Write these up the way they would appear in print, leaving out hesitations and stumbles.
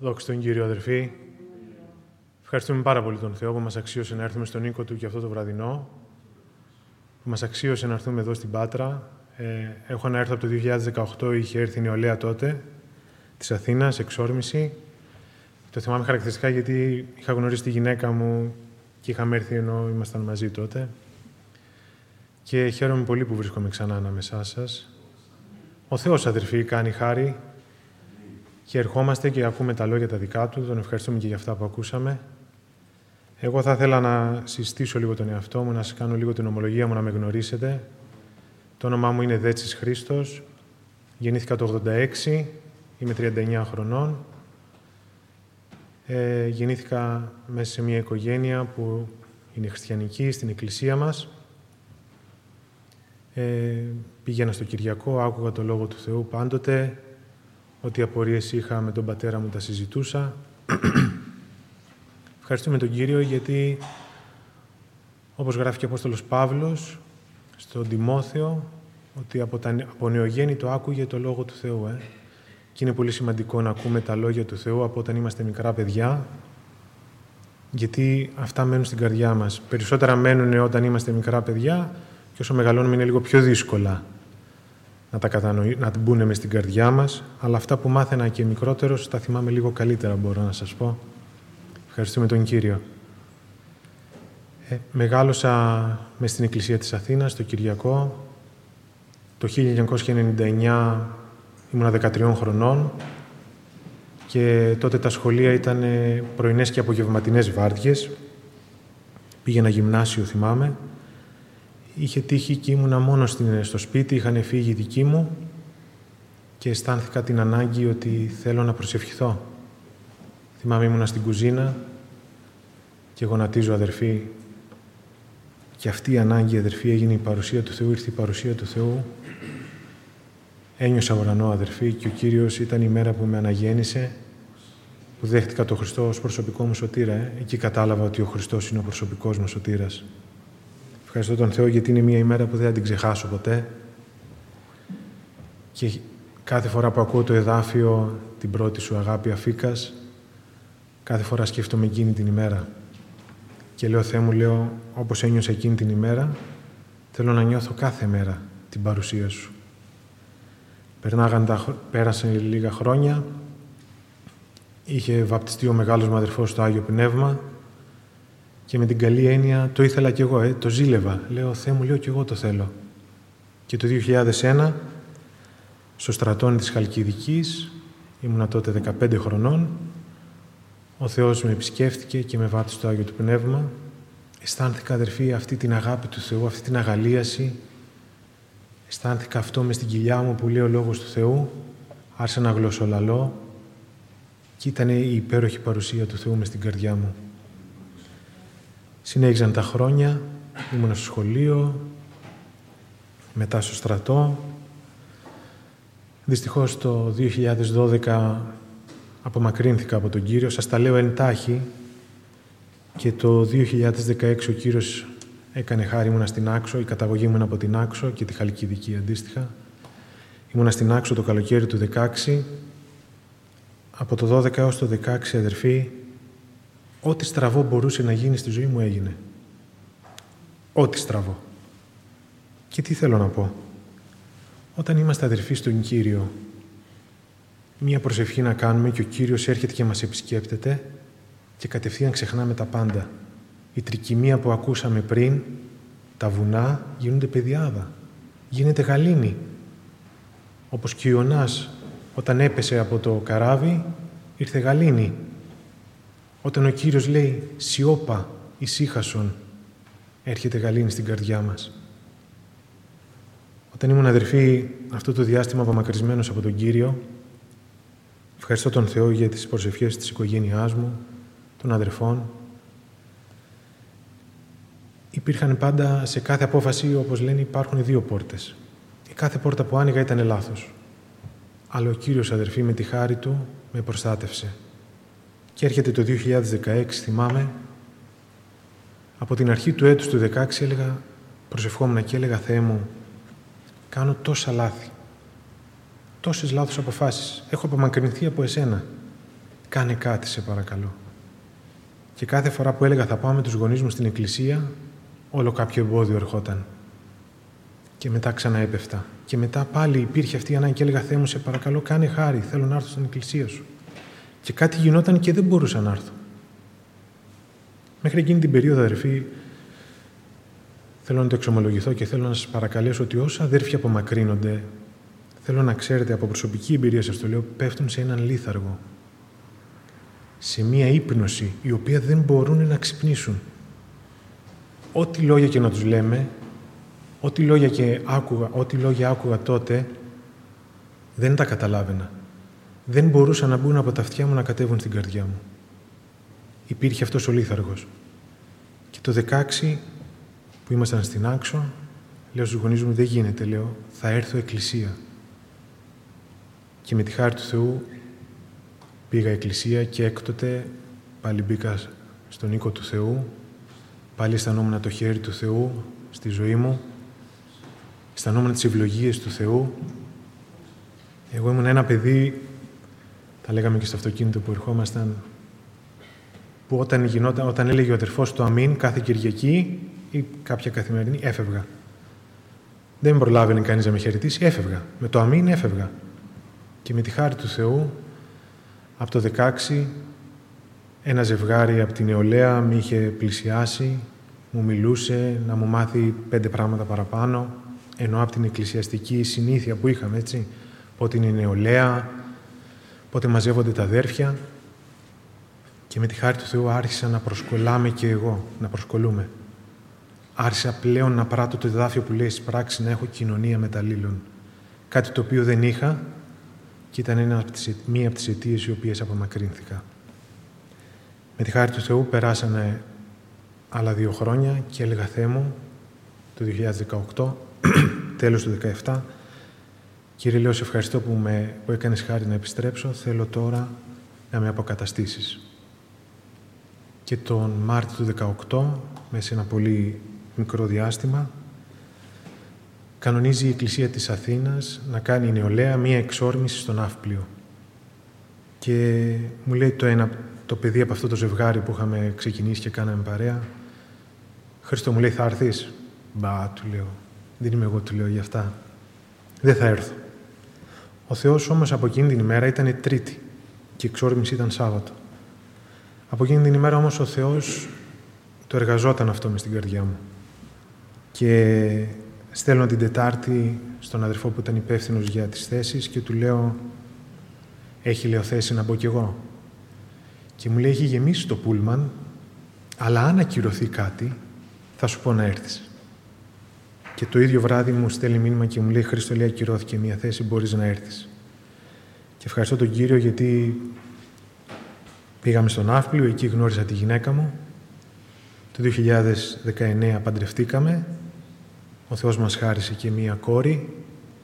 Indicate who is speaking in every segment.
Speaker 1: Δόξα τον Κύριο, αδερφοί. Ευχαριστούμε πάρα πολύ τον Θεό που μας αξίωσε να έρθουμε στον οίκο Του και αυτό το βραδινό, που μας αξίωσε να έρθουμε εδώ στην Πάτρα. Έχω να έρθω από το 2018, είχε έρθει η νεολαία τότε, της Αθήνας, εξόρμηση. Το θυμάμαι χαρακτηριστικά γιατί είχα γνωρίσει τη γυναίκα μου και είχαμε έρθει ενώ ήμασταν μαζί τότε. Και χαίρομαι πολύ που βρίσκομαι ξανά ανάμεσά σας. Ο Θεός, αδερφοί, κάνει χάρη και ερχόμαστε και ακούμε τα λόγια τα δικά Του. Τον ευχαριστούμε και για αυτά που ακούσαμε. Εγώ θα ήθελα να συστήσω λίγο τον εαυτό μου, να σας κάνω λίγο την ομολογία μου, να με γνωρίσετε. Το όνομά μου είναι Δέτσης Χρήστος. Γεννήθηκα το 86, είμαι 39 χρονών. Γεννήθηκα μέσα σε μια οικογένεια που είναι χριστιανική, στην εκκλησία μας. Πήγαινα στο Κυριακό, άκουγα το Λόγο του Θεού πάντοτε. Ό,τι απορίες είχα με τον πατέρα μου τα συζητούσα. Ευχαριστούμε τον Κύριο γιατί, όπως γράφει και ο Απόστολος Παύλος στον Τιμόθεο, ότι από νεογέννητο άκουγε το Λόγο του Θεού. Και είναι πολύ σημαντικό να ακούμε τα λόγια του Θεού από όταν είμαστε μικρά παιδιά, γιατί αυτά μένουν στην καρδιά μας. Περισσότερα μένουν όταν είμαστε μικρά παιδιά και όσο μεγαλώνουμε είναι λίγο πιο δύσκολα να μπουν μες στην καρδιά μας, αλλά αυτά που μάθαινα και μικρότερος τα θυμάμαι λίγο καλύτερα, μπορώ να σας πω. Ευχαριστούμε τον Κύριο. Μεγάλωσα μες στην Εκκλησία της Αθήνας, στο Κυριακό. Το 1999 ήμουνα 13 χρονών και τότε τα σχολεία ήταν πρωινές και απογευματινές βάρδιες. Πήγαινα γυμνάσιο, θυμάμαι. Είχε τύχει και ήμουνα μόνος στο σπίτι, είχαν φύγει οι δικοί μου και αισθάνθηκα την ανάγκη ότι θέλω να προσευχηθώ. Θυμάμαι ήμουνα στην κουζίνα και γονατίζω, αδερφοί, και αυτή η ανάγκη, αδερφοί, έγινε η παρουσία του Θεού, ήρθε η παρουσία του Θεού. Ένιωσα ουρανό, αδερφοί, και ο Κύριος ήταν η μέρα που με αναγέννησε, που δέχτηκα τον Χριστό ως προσωπικό μου σωτήρα. Εκεί κατάλαβα ότι ο Χριστός είναι ο προσωπικός μου σωτήρας. Ευχαριστώ τον Θεό γιατί είναι μια ημέρα που δεν θα την ξεχάσω ποτέ. Και κάθε φορά που ακούω το εδάφιο «Την πρώτη σου αγάπη αφήκας», κάθε φορά σκέφτομαι εκείνη την ημέρα. Και λέω, Θεέ μου, λέω, όπως ένιωσα εκείνη την ημέρα, θέλω να νιώθω κάθε μέρα την παρουσία Σου. Πέρασαν λίγα χρόνια, είχε βαπτιστεί ο μεγάλος μου αδερφός στο Άγιο Πνεύμα και με την καλή έννοια το ήθελα κι εγώ, το ζήλευα. Λέω, Θεέ μου, λέω, κι εγώ το θέλω. Και το 2001, στο στρατόνι της Χαλκιδικής, ήμουνα τότε 15 χρονών, ο Θεός με επισκέφτηκε και με βάπτισε στο Άγιο του Πνεύμα. Αισθάνθηκα, αδερφοί, αυτή την αγάπη του Θεού, αυτή την αγαλίαση. Αισθάνθηκα αυτό μες στην κοιλιά μου που λέει ο Λόγος του Θεού. Άρχισα να γλωσσολαλώ και ήταν η υπέροχη παρουσία του Θεού μες στην καρδιά μου. Συνέχιζαν τα χρόνια, ήμουν στο σχολείο, μετά στο στρατό. Δυστυχώς το 2012 απομακρύνθηκα από τον Κύριο. Σας τα λέω εντάχει. Και το 2016 ο Κύριος έκανε χάρη, ήμουνα στην Άξο, η καταγωγή μου είναι από την Άξο και τη Χαλκιδική αντίστοιχα. Ήμουνα στην Άξο το καλοκαίρι του 2016. Από το 12 έως το 2016, αδερφοί, ό,τι στραβό μπορούσε να γίνει στη ζωή μου έγινε. Ό,τι στραβό. Και τι θέλω να πω. Όταν είμαστε αδερφοί στον Κύριο, μία προσευχή να κάνουμε και ο Κύριος έρχεται και μας επισκέπτεται και κατευθείαν ξεχνάμε τα πάντα. Η τρικυμία που ακούσαμε πριν, τα βουνά γίνονται πεδιάδα. Γίνεται γαλήνη. Όπως και ο Ιωνάς, όταν έπεσε από το καράβι, ήρθε γαλήνη. Όταν ο Κύριος λέει «Σιώπα, ησύχασον», έρχεται γαλήνη στην καρδιά μας. Όταν ήμουν, αδερφοί, αυτό το διάστημα απομακρυσμένος από τον Κύριο, ευχαριστώ τον Θεό για τις προσευχές της οικογένειάς μου, των αδερφών. Υπήρχαν πάντα, σε κάθε απόφαση, όπως λένε, υπάρχουν δύο πόρτες. Η κάθε πόρτα που άνοιγα ήταν λάθος. Αλλά ο Κύριος, αδερφοί, με τη χάρη Του, με προστάτευσε. Και έρχεται το 2016, θυμάμαι, από την αρχή του έτους του 2016 προσευχόμουν και έλεγα, Θεέ μου, κάνω τόσα λάθη, τόσες λάθος αποφάσεις, έχω απομακρυνθεί από Εσένα. κάνε κάτι σε παρακαλώ. Και κάθε φορά που έλεγα θα πάω με τους γονείς μου στην εκκλησία, όλο κάποιο εμπόδιο ερχόταν. Και μετά ξανά έπεφτα. Και μετά πάλι υπήρχε αυτή η ανάγκη και έλεγα Θεέ μου, σε παρακαλώ, κάνε χάρη, θέλω να έρθω στην εκκλησία σου. Και κάτι γινόταν και δεν μπορούσα να έρθω. Μέχρι εκείνη την περίοδο, αδερφοί, θέλω να το εξομολογηθώ και θέλω να σας παρακαλέσω ότι όσα αδέρφια απομακρύνονται, θέλω να ξέρετε από προσωπική εμπειρία σας το λέω, πέφτουν σε έναν λίθαργο. Σε μία ύπνωση η οποία δεν μπορούν να ξυπνήσουν. Ό,τι λόγια και να τους λέμε, ό,τι λόγια άκουγα τότε, δεν τα καταλάβαινα. Δεν μπορούσαν να μπουν από τα αυτιά μου να κατέβουν στην καρδιά μου. Υπήρχε αυτός ο λίθαργος. Και το 16 που ήμασταν στην Άξο, λέω στους γονείς μου, δεν γίνεται, λέω, θα έρθω εκκλησία. Και με τη χάρη του Θεού πήγα εκκλησία και έκτοτε πάλι μπήκα στον οίκο του Θεού, πάλι αισθανόμουν το χέρι του Θεού στη ζωή μου, αισθανόμουν τις ευλογίες του Θεού. Εγώ ήμουν ένα παιδί, τα λέγαμε και στο αυτοκίνητο που ερχόμασταν, που όταν έλεγε ο αδερφός το αμήν κάθε Κυριακή ή κάποια καθημερινή, έφευγα. Δεν προλάβαινε κανείς να με χαιρετήσει, έφευγα. Με το αμήν έφευγα. Και με τη χάρη του Θεού, από το 16, ένα ζευγάρι από την νεολαία με είχε πλησιάσει, μου μιλούσε να μου μάθει 5 πράγματα παραπάνω, ενώ από την εκκλησιαστική συνήθεια που είχαμε, έτσι, πότε είναι η νεολαία, πότε μαζεύονται τα αδέρφια. Και με τη χάρη του Θεού άρχισα να προσκολάμε και εγώ, να προσκολούμε. Άρχισα πλέον να πράττω το εδάφιο που λέει στις πράξεις να έχω κοινωνία μεταλλήλων. Κάτι το οποίο δεν είχα και ήταν μία από τις αιτίες οι οποίες απομακρύνθηκα. Με τη χάρη του Θεού περάσανε άλλα 2 χρόνια και έλεγα Θεέ μου, το 2018, τέλος του 2017, Κύριε, λέω, σε ευχαριστώ που έκανες χάρη να επιστρέψω, θέλω τώρα να με αποκαταστήσεις. Και τον Μάρτιο του 2018, μέσα σε ένα πολύ μικρό διάστημα, κανονίζει η Εκκλησία της Αθήνας να κάνει η νεολαία μία εξόρμηση στον Ναύπλιο. Και μου λέει το παιδί από αυτό το ζευγάρι που είχαμε ξεκινήσει και κάναμε παρέα, Χριστό, μου λέει, θα έρθεις? Μπα, του λέω, δεν είμαι εγώ, του λέω, για αυτά. Δεν θα έρθω. Ο Θεός όμως από εκείνη την ημέρα ήταν Τρίτη και η εξόρμηση ήταν Σάββατο. Από εκείνη την ημέρα όμως ο Θεός το εργαζόταν αυτό μες στην καρδιά μου. Και στέλνω την Τετάρτη στον αδερφό που ήταν υπεύθυνος για τις θέσεις και του λέω, έχει, λέω, θέση να μπω κι εγώ. Και μου λέει, έχει γεμίσει το πούλμαν, αλλά αν ακυρωθεί κάτι, θα σου πω να έρθεις. Και το ίδιο βράδυ μου στέλνει μήνυμα και μου λέει, Χρήστο, λέει, ακυρώθηκε μία θέση, μπορείς να έρθεις. Και ευχαριστώ τον Κύριο γιατί πήγαμε στον Ναύπλιο, εκεί γνώρισα τη γυναίκα μου. Το 2019 παντρευτήκαμε. Ο Θεός μας χάρισε και μία κόρη.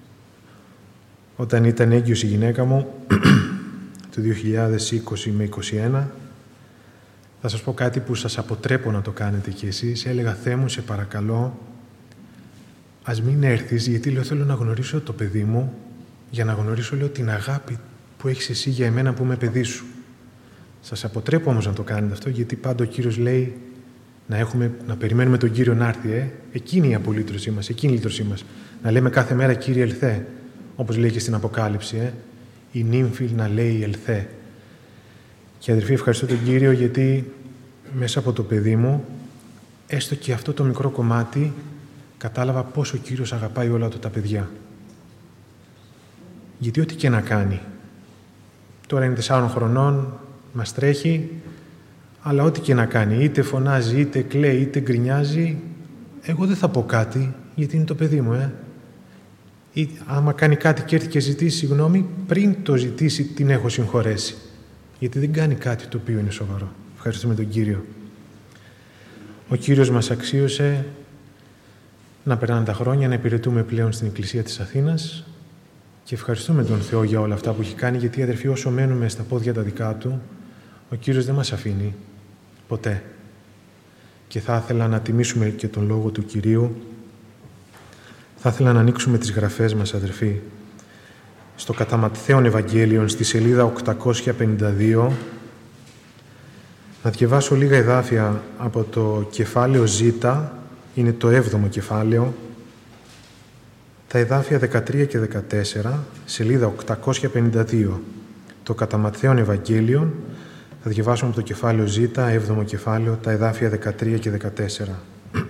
Speaker 1: Όταν ήταν έγκυος η γυναίκα μου, το 2020 με 2021, θα σας πω κάτι που σας αποτρέπω να το κάνετε κι εσείς. Έλεγα, Θεέ μου, σε παρακαλώ, ας μην έρθεις, γιατί λέω, θέλω να γνωρίσω το παιδί μου, για να γνωρίσω, λέω, την αγάπη που έχεις εσύ για εμένα που είμαι παιδί σου. Σας αποτρέπω όμως να το κάνετε αυτό, γιατί πάντα ο Κύριος λέει να περιμένουμε τον Κύριο να έρθει. Εκείνη η απολύτρωσή μας, εκείνη η λύτρωσή μας. Να λέμε κάθε μέρα, Κύριε, ελθέ, όπως λέει και στην Αποκάλυψη. Η νύμφη να λέει ελθέ. Και αδερφοί, ευχαριστώ τον Κύριο γιατί μέσα από το παιδί μου, έστω και αυτό το μικρό κομμάτι, κατάλαβα πόσο ο Κύριος αγαπάει όλα του τα παιδιά. Γιατί ό,τι και να κάνει, τώρα είναι 4 χρονών, μας τρέχει, αλλά ό,τι και να κάνει, είτε φωνάζει, είτε κλαίει, είτε γκρινιάζει, εγώ δεν θα πω κάτι, γιατί είναι το παιδί μου, Ή άμα κάνει κάτι και έρθει και ζητήσει συγγνώμη, πριν το ζητήσει την έχω συγχωρέσει. Γιατί δεν κάνει κάτι το οποίο είναι σοβαρό. Ευχαριστούμε τον Κύριο. Ο Κύριος μας αξίωσε να περνάνε τα χρόνια, να υπηρετούμε πλέον στην Εκκλησία της Αθήνας και ευχαριστούμε τον Θεό για όλα αυτά που έχει κάνει, γιατί αδερφοί, όσο μένουμε στα πόδια τα δικά Του, ο Κύριος δεν μας αφήνει ποτέ. Και θα ήθελα να τιμήσουμε και τον Λόγο του Κυρίου. Θα ήθελα να ανοίξουμε τις γραφές μας, αδερφοί, στο κατά Ματθαίον Ευαγγέλιον, στη σελίδα 852, Να διαβάσω λίγα εδάφια από το κεφάλαιο Ζ, είναι το 7ο κεφάλαιο, τα εδάφια 13 και 14, σελίδα 852. Το κατά Ματθαίον Ευαγγέλιον, θα διαβάσουμε από το κεφάλαιο Ζ, 7ο κεφάλαιο, τα εδάφια 13 και 14.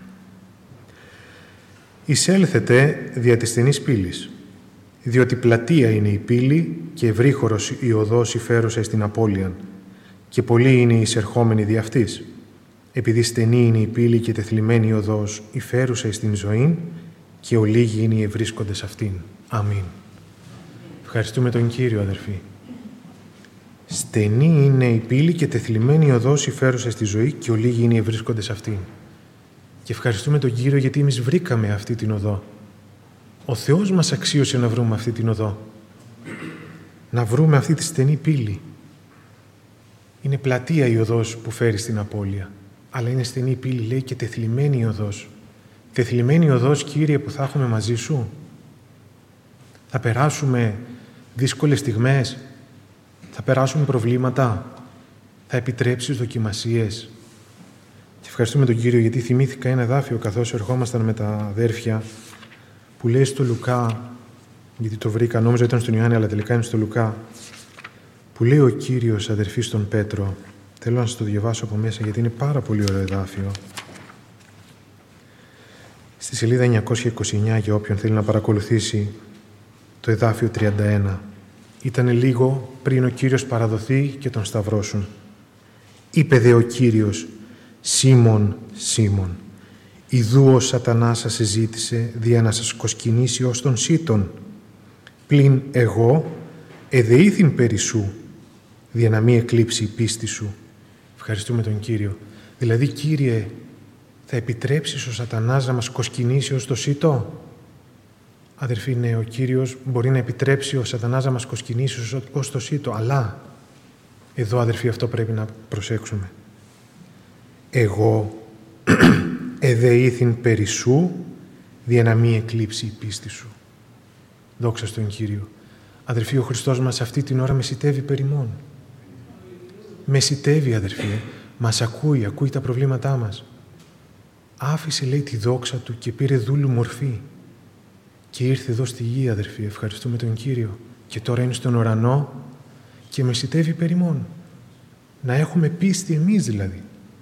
Speaker 1: «Εισέλθετε δια της στενής πύλης, διότι πλατεία είναι η πύλη και ευρύχωρος η οδός υφέρουσα στην απώλειαν, και πολλοί είναι οι εισερχόμενοι δι' αυτής, επειδή στενή είναι η πύλη και τεθλιμμένη η οδός υφέρουσα στην ζωή, και ολίγοι είναι οι ευρίσκοντες αυτήν». Αμήν. Ευχαριστούμε τον Κύριο, αδερφοί. Στενή είναι η πύλη και τεθλιμμένη η οδός υφέρουσα στη ζωή, και ολίγοι είναι οι ευρίσκοντες αυτήν. Και ευχαριστούμε τον Κύριο γιατί εμείς βρήκαμε αυτή την οδό. Ο Θεός μας αξίωσε να βρούμε αυτή την οδό. Να βρούμε αυτή τη στενή πύλη. Είναι πλατεία η οδός που φέρει στην απώλεια. Αλλά είναι στενή πύλη, λέει, και τεθλιμμένη η οδός. Τεθλιμμένη η οδός, Κύριε, που θα έχουμε μαζί Σου. Θα περάσουμε δύσκολες στιγμές. Θα περάσουμε προβλήματα. Θα επιτρέψεις δοκιμασίες. Και ευχαριστούμε τον Κύριο γιατί θυμήθηκα ένα εδάφιο καθώς ερχόμασταν με τα αδέρφια που λέει στο Λουκά, γιατί το βρήκα, νόμιζα ήταν στον Ιωάννη, αλλά τελικά είναι στο Λουκά, που λέει ο Κύριος, αδερφοί, στον Πέτρο. Θέλω να σας το διαβάσω από μέσα γιατί είναι πάρα πολύ ωραίο εδάφιο. Στη σελίδα 929, για όποιον θέλει να παρακολουθήσει, το εδάφιο 31. Ήτανε λίγο πριν ο Κύριος παραδοθεί και τον σταυρώσουν. Είπε δε ο Κύριος: «Σίμων, Σίμων, ιδού ο Σατανάς σας εζήτησε δια να σας κοσκινήσει ως τον σύτων. Πλην εγώ εδεήθην περί σου, δια να μη εκλείψει η πίστη σου». Ευχαριστούμε τον Κύριο. Δηλαδή, Κύριε, θα επιτρέψεις ο Σατανάς να μας κοσκινήσει ως το σύτο? Αδερφοί, ναι, ο Κύριος μπορεί να επιτρέψει ο Σατανάς να μας κοσκινήσει ως το σύτο, αλλά εδώ, αδερφοί, αυτό πρέπει να προσέξουμε. Εγώ εδεήθην περί σου, δια να μη εκλείψει η πίστη σου. Δόξα στον Κύριο. Αδερφοί, ο Χριστός μας αυτή την ώρα μεσιτεύει περιμόν. Μεσιτεύει, αδερφοί, μας ακούει τα προβλήματά μας. Άφησε, λέει, τη δόξα Του και πήρε δούλου μορφή. Και ήρθε εδώ στη γη, αδερφοί, ευχαριστούμε τον Κύριο. Και τώρα είναι στον ουρανό και μεσιτεύει περιμόν. Να έχουμε πίστη εμείς δηλαδή.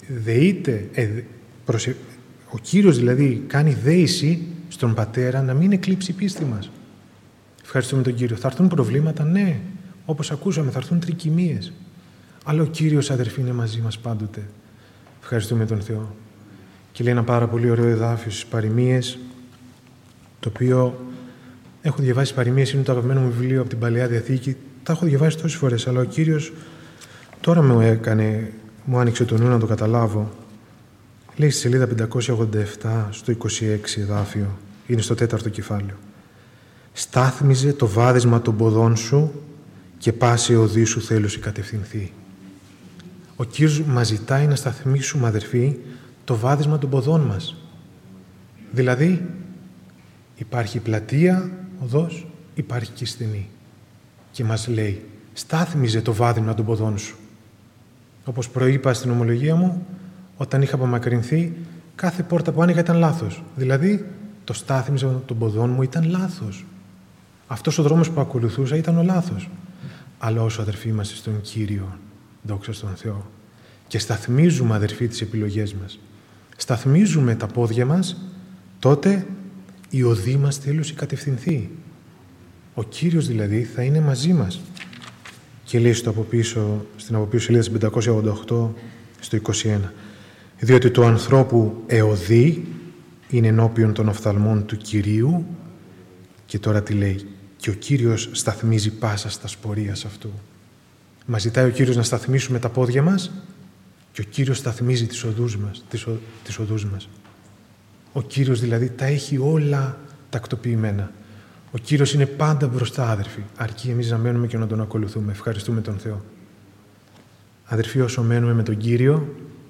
Speaker 1: Ο Κύριος δηλαδή κάνει δέηση στον Πατέρα να μην εκλείψει η πίστη μας. Ευχαριστούμε τον Κύριο. Θα έρθουν προβλήματα, ναι. Όπως ακούσαμε, θα έρθουν τρικυμίες. Αλλά ο Κύριος, αδερφοί, είναι μαζί μας πάντοτε. Ευχαριστούμε τον Θεό. Και λέει ένα πάρα πολύ ωραίο εδάφιο στις Παροιμίες, το οποίο έχω διαβάσει. Παροιμίες είναι το αγαπημένο μου βιβλίο από την Παλαιά Διαθήκη. Τα έχω διαβάσει τόσες φορές, αλλά ο Κύριος τώρα μου άνοιξε το νου να το καταλάβω. Λέει στη σελίδα 587, στο 26 εδάφιο, είναι στο 4ο κεφάλαιο. «Στάθμιζε το βάδισμα των ποδών σου και πάση οδή σου θέλουσι κατευθυνθεί». Ο Κύριος μας ζητάει να σταθμίσουμε, αδερφοί, το βάδισμα των ποδών μας. Δηλαδή, υπάρχει πλατεία οδός, υπάρχει και στενή. Και μας λέει, στάθμιζε το βάδισμα των ποδών σου. Όπως προείπα στην ομολογία μου, όταν είχα απομακρυνθεί, κάθε πόρτα που άνοιγα ήταν λάθος. Δηλαδή, το στάθμιζα των ποδών μου ήταν λάθος. Αυτός ο δρόμος που ακολουθούσα ήταν ο λάθος. Αλλά όσο, αδερφοί, είμαστε στον Κύριο, δόξα στον Θεό, και σταθμίζουμε, αδερφοί, τις επιλογές μας, σταθμίζουμε τα πόδια μας, τότε η οδή μας θέλουση κατευθυνθεί. Ο Κύριος δηλαδή θα είναι μαζί μας. Και λέει στην από πίσω σελίδα 588, στο 21, «Διότι του ανθρώπου εωδή είναι ενώπιον των οφθαλμών του Κυρίου». Και τώρα τι λέει? «Και ο Κύριος σταθμίζει πάσα στα σπορίας αυτού». Μας ζητάει ο Κύριος να σταθμίσουμε τα πόδια μας και ο Κύριος σταθμίζει τις οδούς μας. Ο Κύριος δηλαδή τα έχει όλα τακτοποιημένα. Ο Κύριος είναι πάντα μπροστά, αδερφοί, αρκεί εμείς να μένουμε και να Τον ακολουθούμε. Ευχαριστούμε τον Θεό. Αδερφοί, όσο μένουμε με τον Κύριο,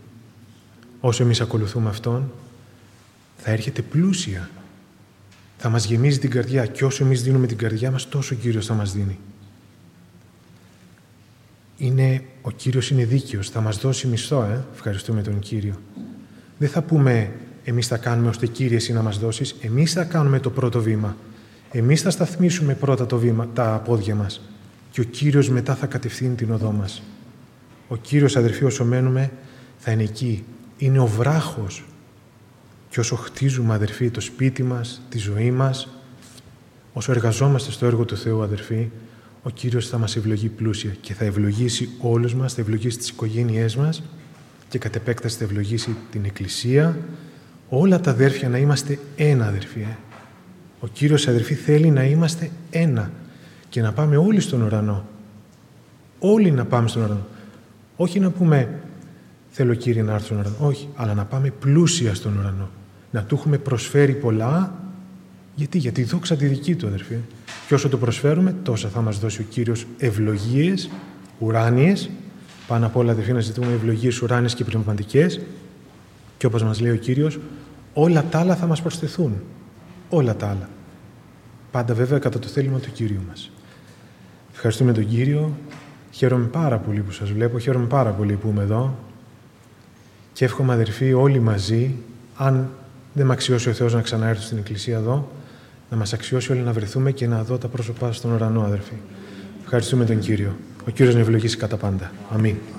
Speaker 1: όσο εμείς ακολουθούμε Αυτόν, θα έρχεται πλούσια. Θα μας γεμίζει την καρδιά και όσο εμείς δίνουμε την καρδιά μας, τόσο ο Κύριος θα μας δίνει. Ο Κύριος είναι δίκαιος, θα μας δώσει μισθό, Ευχαριστούμε τον Κύριο. Δεν θα πούμε εμείς θα κάνουμε ώστε Κύριε εσύ να μας δώσεις, εμείς θα κάνουμε το πρώτο βήμα. Εμείς θα σταθμίσουμε πρώτα τα πόδια μας και ο Κύριος μετά θα κατευθύνει την οδό μας. Ο Κύριος, αδερφοί, όσο μένουμε, θα είναι εκεί. Είναι ο βράχος. Και όσο χτίζουμε, αδερφοί, το σπίτι μας, τη ζωή μας, όσο εργαζόμαστε στο έργο του Θεού, αδερφοί, ο Κύριος θα μας ευλογεί πλούσια και θα ευλογήσει όλους μας, θα ευλογήσει τις οικογένειές μας και κατ' επέκταση θα ευλογήσει την Εκκλησία, όλα τα αδέρφια να είμαστε ένα, αδερφοί. Ο Κύριος, αδερφοί, θέλει να είμαστε ένα και να πάμε όλοι στον ουρανό. Όλοι να πάμε στον ουρανό. Όχι να πούμε θέλω Κύριε να έρθω στον ουρανό. Όχι, αλλά να πάμε πλούσια στον ουρανό. Να του έχουμε προσφέρει πολλά. Γιατί δόξα τη δική του, αδερφοί. Και όσο το προσφέρουμε, τόσα θα μας δώσει ο Κύριος ευλογίες ουράνιες. Πάνω απ' όλα, αδερφοί, να ζητούμε ευλογίες ουράνιες και πνευματικές. Και όπως μας λέει ο Κύριος, όλα τα άλλα θα μας προσθεθούν. Όλα τα άλλα. Πάντα βέβαια κατά το θέλημα του Κύριου μας. Ευχαριστούμε τον Κύριο. Χαίρομαι πάρα πολύ που σας βλέπω. Χαίρομαι πάρα πολύ που είμαι εδώ. Και εύχομαι, αδερφοί, όλοι μαζί, αν δεν με αξιώσει ο Θεός να ξαναέρθω στην Εκκλησία εδώ, να μας αξιώσει όλοι να βρεθούμε και να δω τα πρόσωπά στον ουρανό, αδερφοί. Ευχαριστούμε τον Κύριο. Ο Κύριος να ευλογήσει κατά πάντα. Αμήν.